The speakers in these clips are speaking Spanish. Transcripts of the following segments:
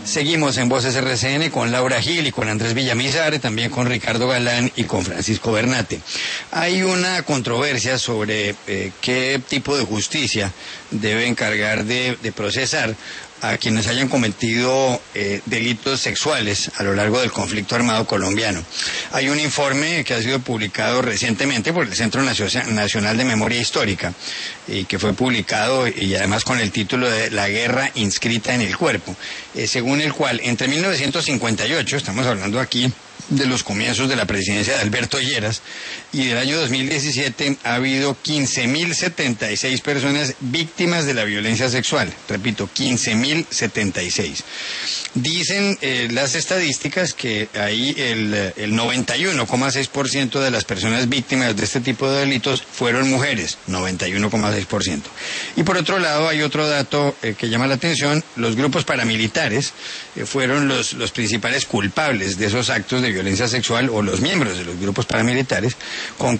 Seguimos en Voces RCN con Laura Gil y con Andrés Villamizar, también con Ricardo Galán y con Francisco Bernate. Hay una controversia sobre qué tipo de justicia debe encargar de procesar a quienes hayan cometido delitos sexuales a lo largo del conflicto armado colombiano. Hay un informe que ha sido publicado recientemente por el Centro Nacional de Memoria Histórica y que fue publicado y además con el título de La guerra inscrita en el cuerpo, según el cual entre 1958, estamos hablando aquí de los comienzos de la presidencia de Alberto Lleras, y del año 2017 ha habido 15.076 personas víctimas de la violencia sexual. Repito, 15.076. Dicen las estadísticas que ahí el 91,6% de las personas víctimas de este tipo de delitos fueron mujeres, 91,6%. Y por otro lado hay otro dato que llama la atención: los grupos paramilitares fueron los principales culpables de esos actos de violencia sexual, o los miembros de los grupos paramilitares, con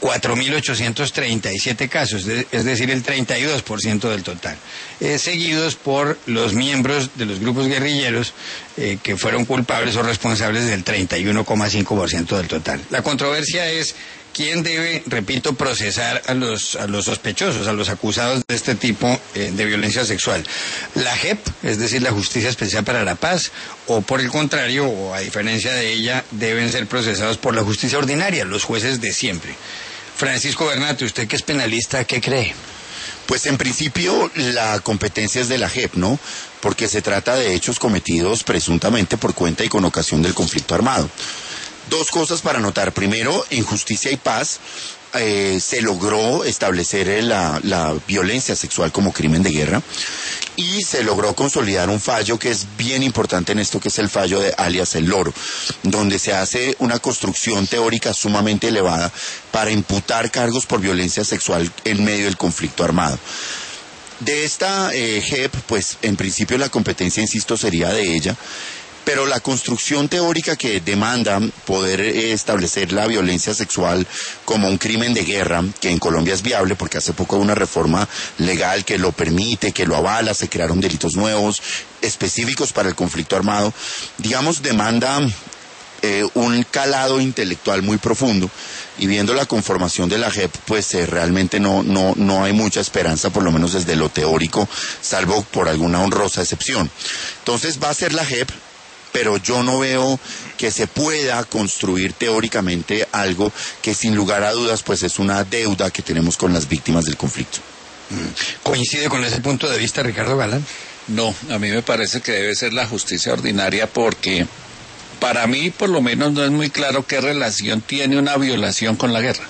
4.837 casos, es decir, el 32% del total, seguidos por los miembros de los grupos guerrilleros, que fueron culpables o responsables del 31,5% del total. La controversia es quién debe, repito, procesar a los sospechosos, a los acusados de este tipo de violencia sexual. La JEP, es decir, la Justicia Especial para la Paz, o por el contrario, o a diferencia de ella, deben ser procesados por la justicia ordinaria, los jueces de siempre. Francisco Bernate, usted que es penalista, ¿qué cree? Pues en principio la competencia es de la JEP, ¿no? Porque se trata de hechos cometidos presuntamente por cuenta y con ocasión del conflicto armado. Dos cosas para notar. Primero, en Justicia y Paz se logró establecer la violencia sexual como crimen de guerra, y se logró consolidar un fallo que es bien importante en esto, que es el fallo de alias El Loro, donde se hace una construcción teórica sumamente elevada para imputar cargos por violencia sexual en medio del conflicto armado. De esta JEP, pues en principio la competencia, insisto, sería de ella, pero la construcción teórica que demanda poder establecer la violencia sexual como un crimen de guerra, que en Colombia es viable porque hace poco hubo una reforma legal que lo permite, que lo avala, se crearon delitos nuevos específicos para el conflicto armado, digamos, demanda un calado intelectual muy profundo, y viendo la conformación de la JEP, pues realmente no hay mucha esperanza, por lo menos desde lo teórico, salvo por alguna honrosa excepción. Entonces va a ser la JEP, pero yo no veo que se pueda construir teóricamente algo que sin lugar a dudas pues es una deuda que tenemos con las víctimas del conflicto. ¿Coincide con ese punto de vista, Ricardo Galán? No, a mí me parece que debe ser la justicia ordinaria, porque para mí por lo menos no es muy claro qué relación tiene una violación con la guerra.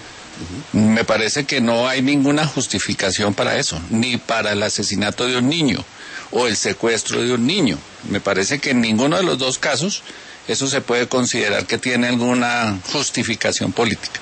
Me parece que no hay ninguna justificación para eso, ni para el asesinato de un niño o el secuestro de un niño. Me parece que en ninguno de los dos casos eso se puede considerar que tiene alguna justificación política.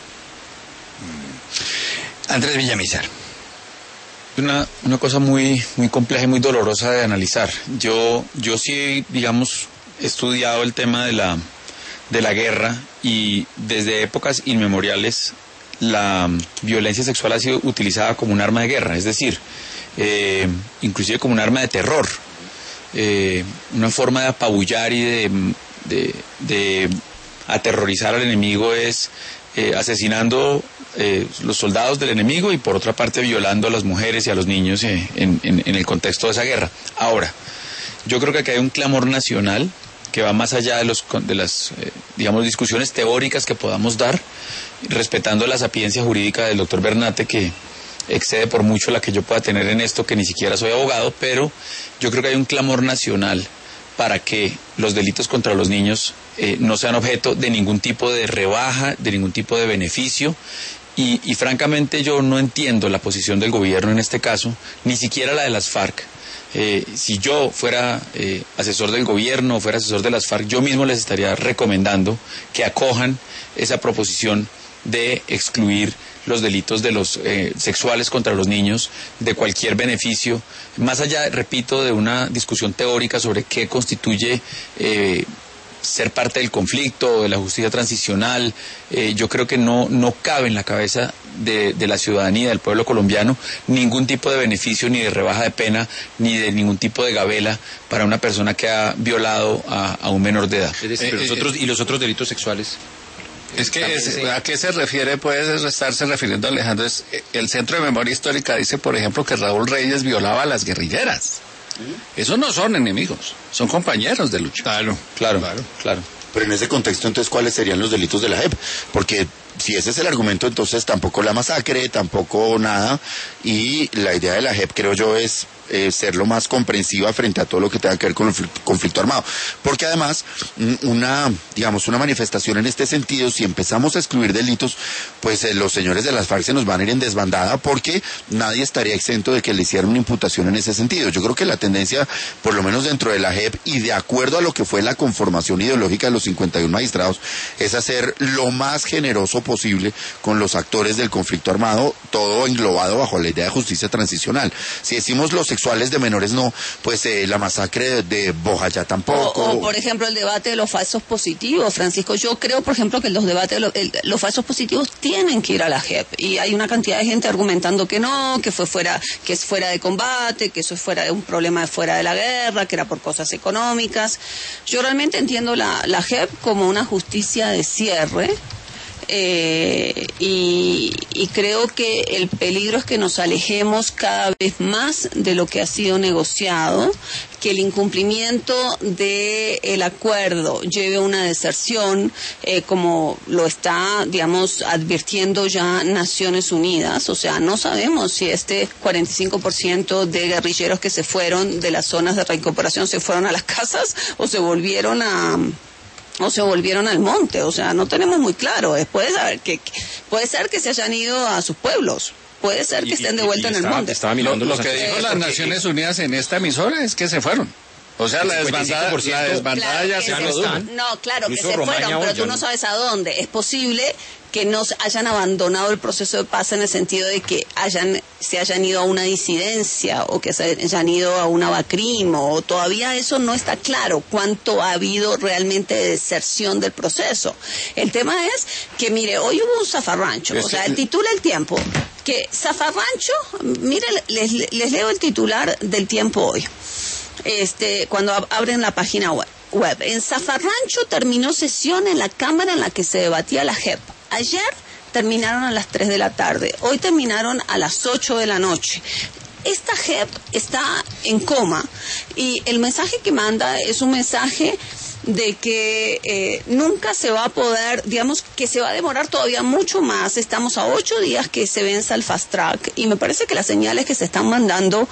Andrés Villamizar. Una cosa muy compleja y muy dolorosa de analizar. Yo sí, digamos, he estudiado el tema de la guerra, y desde épocas inmemoriales la violencia sexual ha sido utilizada como un arma de guerra, es decir, inclusive como un arma de terror, una forma de apabullar y de aterrorizar al enemigo es asesinando los soldados del enemigo, y por otra parte violando a las mujeres y a los niños en el contexto de esa guerra. Ahora, yo creo que aquí hay un clamor nacional que va más allá de las digamos, discusiones teóricas que podamos dar, respetando la sapiencia jurídica del doctor Bernate, que excede por mucho la que yo pueda tener en esto, que ni siquiera soy abogado, pero yo creo que hay un clamor nacional para que los delitos contra los niños no sean objeto de ningún tipo de rebaja, de ningún tipo de beneficio, y francamente yo no entiendo la posición del gobierno en este caso, ni siquiera la de las FARC. Si yo fuera asesor del gobierno o fuera asesor de las FARC, yo mismo les estaría recomendando que acojan esa proposición de excluir los delitos de los sexuales contra los niños de cualquier beneficio, más allá, repito, de una discusión teórica sobre qué constituye ser parte del conflicto, de la justicia transicional, yo creo que no cabe en la cabeza de la ciudadanía, del pueblo colombiano, ningún tipo de beneficio, ni de rebaja de pena, ni de ningún tipo de gabela para una persona que ha violado a un menor de edad. Es decir, ¿y los otros delitos sexuales? Es que ¿a qué se refiere? Puede estarse refiriendo, Alejandro. El Centro de Memoria Histórica dice, por ejemplo, que Raúl Reyes violaba a las guerrilleras. Esos no son enemigos, son compañeros de lucha. Claro. Pero en ese contexto, entonces, ¿cuáles serían los delitos de la JEP? Porque si ese es el argumento, entonces tampoco la masacre, tampoco nada. Y la idea de la JEP, creo yo, es ser lo más comprensiva frente a todo lo que tenga que ver con el conflicto armado. Porque además, una manifestación en este sentido, si empezamos a excluir delitos, pues los señores de las FARC se nos van a ir en desbandada, porque nadie estaría exento de que le hicieran una imputación en ese sentido. Yo creo que la tendencia, por lo menos dentro de la JEP, y de acuerdo a lo que fue la conformación ideológica de los 51 magistrados, es hacer lo más generoso posible con los actores del conflicto armado, todo englobado bajo la idea de justicia transicional. Si decimos los sexuales de menores no, pues la masacre de Bojayá tampoco. O por ejemplo, el debate de los falsos positivos, Francisco. Yo creo, por ejemplo, que los debates de los falsos positivos tienen que ir a la JEP. Y hay una cantidad de gente argumentando que no, que es fuera de combate, que eso es fuera de un problema de fuera de la guerra, que era por cosas económicas. Yo realmente entiendo la JEP como una justicia de cierre. Y creo que el peligro es que nos alejemos cada vez más de lo que ha sido negociado, que el incumplimiento del acuerdo lleve a una deserción, como lo está, digamos, advirtiendo ya Naciones Unidas. O sea, no sabemos si este 45% de guerrilleros que se fueron de las zonas de reincorporación se fueron a las casas o se volvieron al monte. O sea, no tenemos muy claro. Puede ser que se hayan ido a sus pueblos, puede ser que estén de vuelta en el monte. Lo que dijo las Naciones Unidas en esta emisora es que se fueron. O sea, la desbandada claro, ya se quedó. No, claro, incluso que se Romaña fueron, pero tú no sabes a dónde. Es posible que no hayan abandonado el proceso de paz en el sentido de que se hayan ido a una disidencia o que se hayan ido a una bacrimo, o todavía eso no está claro, cuánto ha habido realmente de deserción del proceso. El tema es que, mire, hoy hubo un zafarrancho, o sea, titula El Tiempo, que zafarrancho, mire, les leo el titular del Tiempo hoy, cuando abren la página web. En Zafarrancho terminó sesión en la Cámara en la que se debatía la JEP. Ayer terminaron a las 3 de la tarde, hoy terminaron a las 8 de la noche. Esta JEP está en coma y el mensaje que manda es un mensaje de que nunca se va a poder, digamos que se va a demorar todavía mucho más. Estamos a 8 días que se venza el fast track y me parece que las señales que se están mandando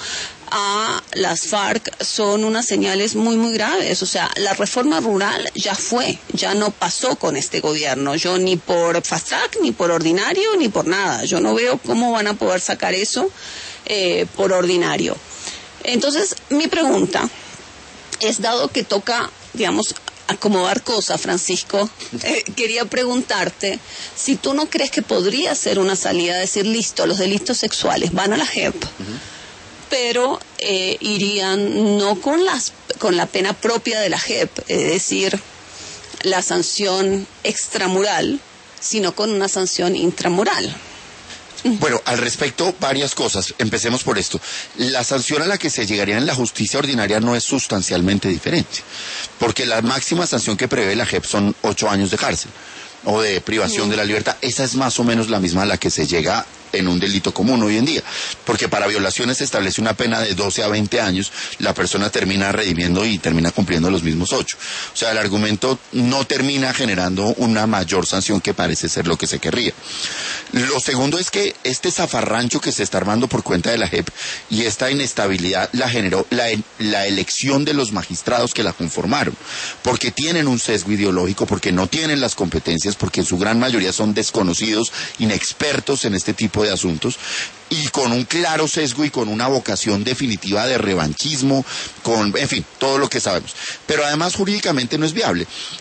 a las FARC son unas señales muy muy graves. O sea, la reforma rural ya no pasó con este gobierno. Yo ni por fast track, ni por ordinario, ni por nada. Yo no veo cómo van a poder sacar eso por ordinario. Entonces, mi pregunta es, dado que toca, digamos, acomodar cosas, Francisco, quería preguntarte si tú no crees que podría ser una salida, decir, listo, los delitos sexuales van a la JEP, pero irían no con la pena propia de la JEP, es decir, la sanción extramural, sino con una sanción intramural. Bueno, al respecto, varias cosas. Empecemos por esto. La sanción a la que se llegaría en la justicia ordinaria no es sustancialmente diferente, porque la máxima sanción que prevé la JEP son 8 años de cárcel o de privación de la libertad. Esa es más o menos la misma a la que se llega en un delito común hoy en día, porque para violaciones se establece una pena de 12 a 20 años, la persona termina redimiendo y termina cumpliendo los mismos 8. O sea, el argumento no termina generando una mayor sanción, que parece ser lo que se querría. Lo segundo es que este zafarrancho que se está armando por cuenta de la JEP y esta inestabilidad la generó la elección de los magistrados que la conformaron, porque tienen un sesgo ideológico, porque no tienen las competencias, porque en su gran mayoría son desconocidos, inexpertos en este tipo de asuntos, y con un claro sesgo y con una vocación definitiva de revanchismo, en fin, todo lo que sabemos. Pero además jurídicamente no es viable.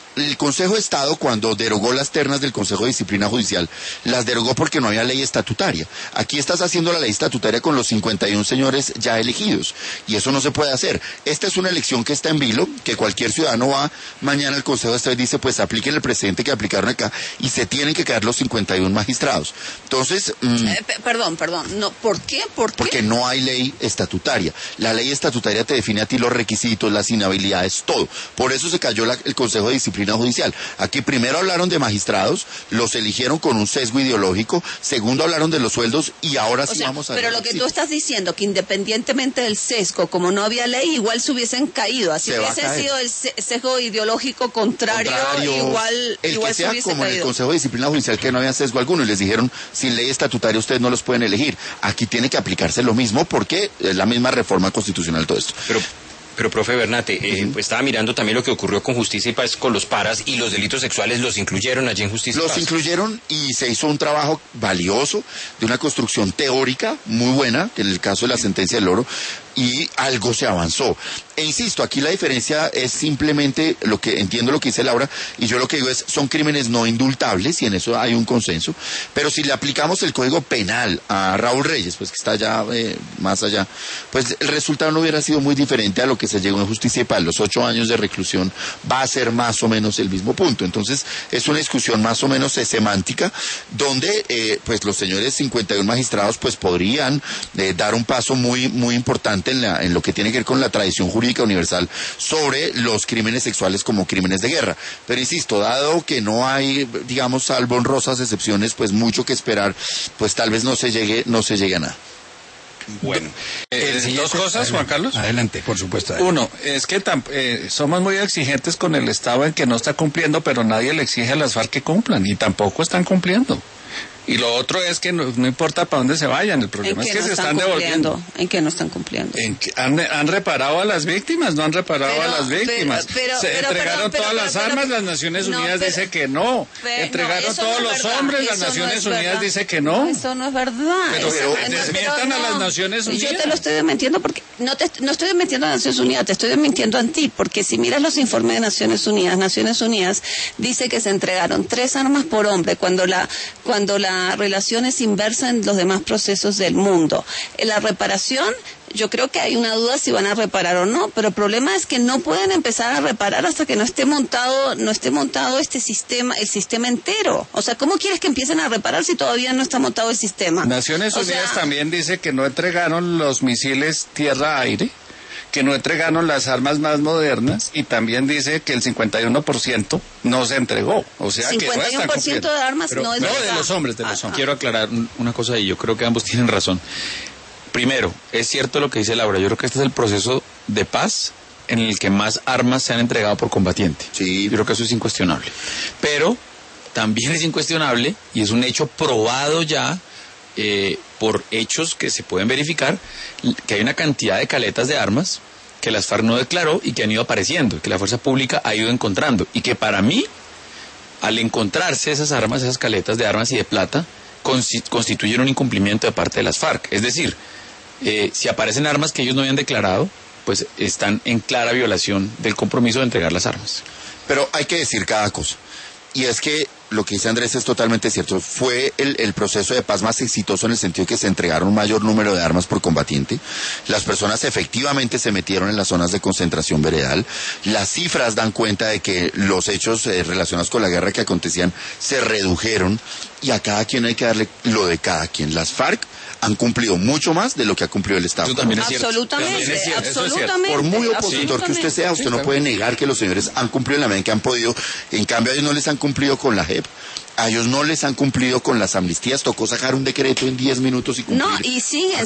el Consejo de Estado, cuando derogó las ternas del Consejo de Disciplina Judicial, las derogó porque no había ley estatutaria. Aquí estás haciendo la ley estatutaria con los 51 señores ya elegidos, y eso no se puede hacer. Esta es una elección que está en vilo, que cualquier ciudadano va mañana al Consejo de Estado y dice, pues apliquen el precedente que aplicaron acá, y se tienen que quedar los 51 magistrados. Entonces... Perdón, no, ¿por qué? Porque no hay ley estatutaria. La ley estatutaria te define a ti los requisitos, las inhabilidades, todo. Por eso se cayó el Consejo de Disciplina Judicial. Aquí primero hablaron de magistrados, los eligieron con un sesgo ideológico, segundo hablaron de los sueldos, y ahora sí vamos a... Pero lo que tú estás diciendo, que independientemente del sesgo, como no había ley, igual se hubiesen caído. Así que hubiese sido el sesgo ideológico contrario igual el que se sea hubiese como en el caído. Consejo de Disciplina Judicial, que no había sesgo alguno, y les dijeron, sin ley estatutaria ustedes no los pueden elegir. Aquí tiene que aplicarse lo mismo, porque es la misma reforma constitucional todo esto. Pero profe Bernate, pues estaba mirando también lo que ocurrió con Justicia y Paz con los paras, y los delitos sexuales los incluyeron allí en Justicia y Paz. Los incluyeron, y se hizo un trabajo valioso de una construcción teórica muy buena, que en el caso de la sentencia del Oro, y algo se avanzó. E insisto, aquí la diferencia es simplemente lo que entiendo lo que dice Laura, y yo lo que digo es, son crímenes no indultables, y en eso hay un consenso, pero si le aplicamos el Código Penal a Raúl Reyes, pues que está ya más allá, pues el resultado no hubiera sido muy diferente a lo que se llegó en Justicia y Paz. Los 8 años de reclusión va a ser más o menos el mismo punto. Entonces, es una discusión más o menos semántica, donde pues los señores 51 magistrados pues podrían dar un paso muy, muy importante en lo que tiene que ver con la tradición jurídica universal sobre los crímenes sexuales como crímenes de guerra. Pero insisto, dado que no hay, digamos, salvo honrosas excepciones, pues mucho que esperar, pues tal vez no se llegue a nada. Bueno, dos cosas, Juan Carlos. Adelante, por supuesto. Adelante. Uno, es que somos muy exigentes con el Estado en que no está cumpliendo, pero nadie le exige a las FARC que cumplan, y tampoco están cumpliendo. Y lo otro es que no importa para dónde se vayan, el problema es que se están devolviendo. ¿En qué no están cumpliendo? Han reparado a las víctimas, no han reparado a las víctimas. Se entregaron todas las armas, las Naciones Unidas dice que no. Entregaron todos los hombres, las Naciones Unidas dice que no. Eso no es verdad. Pero desmientan a las Naciones Unidas. Yo te lo estoy desmintiendo porque no estoy desmintiendo a Naciones Unidas, te estoy desmintiendo a ti, porque si miras los informes de Naciones Unidas dice que se entregaron 3 armas por hombre cuando la relación es inversa en los demás procesos del mundo. En la reparación, yo creo que hay una duda si van a reparar o no, pero el problema es que no pueden empezar a reparar hasta que no esté montado este sistema, el sistema entero. O sea, ¿cómo quieres que empiecen a reparar si todavía no está montado el sistema? Naciones Unidas también dice que no entregaron los misiles tierra-aire, que no entregaron las armas más modernas, y también dice que el 51% no se entregó. O sea, 51% que no está cumpliendo. De armas no es verdad. De los hombres. Quiero aclarar una cosa, y yo creo que ambos tienen razón. Primero, es cierto lo que dice Laura, yo creo que este es el proceso de paz en el que más armas se han entregado por combatiente. Sí. Yo creo que eso es incuestionable. Pero también es incuestionable, y es un hecho probado ya, por hechos que se pueden verificar, que hay una cantidad de caletas de armas que las FARC no declaró y que han ido apareciendo, que la fuerza pública ha ido encontrando, y que para mí, al encontrarse esas armas, esas caletas de armas y de plata, constituyen un incumplimiento de parte de las FARC. Es decir, si aparecen armas que ellos no habían declarado, pues están en clara violación del compromiso de entregar las armas. Pero hay que decir cada cosa, y es que lo que dice Andrés es totalmente cierto. Fue el proceso de paz más exitoso en el sentido de que se entregaron un mayor número de armas por combatiente. Las personas efectivamente se metieron en las zonas de concentración veredal. Las cifras dan cuenta de que los hechos relacionados con la guerra que acontecían se redujeron, y a cada quien hay que darle lo de cada quien. Las FARC han cumplido mucho más de lo que ha cumplido el Estado. Eso también es cierto. Absolutamente. Por muy opositor que usted sea, usted no puede negar que los señores han cumplido en la medida en que han podido. En cambio, a ellos no les han cumplido con la JEP. A ellos no les han cumplido con las amnistías. Tocó sacar un decreto en 10 minutos y cumplir. No, y siguen.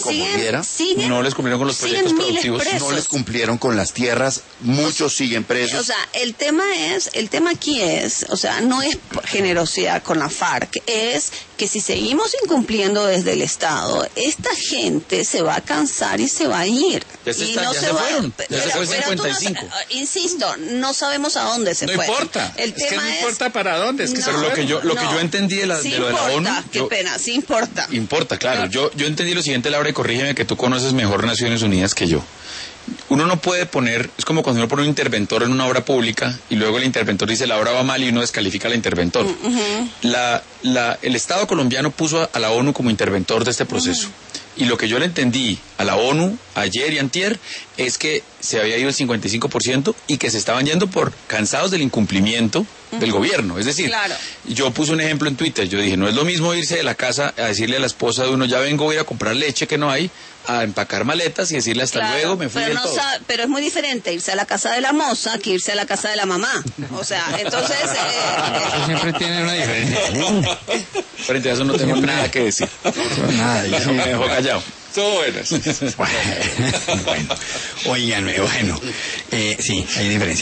No les cumplieron con los proyectos productivos. No les cumplieron con las tierras. Muchos siguen presos. O sea, el tema aquí es, o sea, no es generosidad con la FARC, es que si seguimos incumpliendo desde el Estado, esta gente se va a cansar y se va a ir. Ya se fueron. Ya se fue 55. Insisto, no sabemos a dónde se no fueron. Importa. El tema no importa para dónde. Es que pero lo que yo entendí de lo de la ONU... Qué pena, sí importa. Importa, claro. Yo entendí lo siguiente, Laura, y corrígeme, que tú conoces mejor Naciones Unidas que yo. uno no puede poner, es como cuando uno pone un interventor en una obra pública y luego el interventor dice la obra va mal y uno descalifica al interventor. El Estado colombiano puso a la ONU como interventor de este proceso. Y lo que yo le entendí a la ONU ayer y antier es que se había ido el 55% y que se estaban yendo por cansados del incumplimiento del gobierno. Es decir, yo puse un ejemplo en Twitter, yo dije, no es lo mismo irse de la casa a decirle a la esposa de uno, ya vengo a ir a comprar leche que no hay, a empacar maletas y decirle hasta luego, me fui del todo. Pero es muy diferente irse a la casa de la moza que irse a la casa de la mamá. O sea, entonces... Eso siempre tiene una diferencia. Frente a eso no tengo nada que decir. Nada, yo Me dejó callado. Todo buenas. Bueno, oigan, sí, hay diferencia.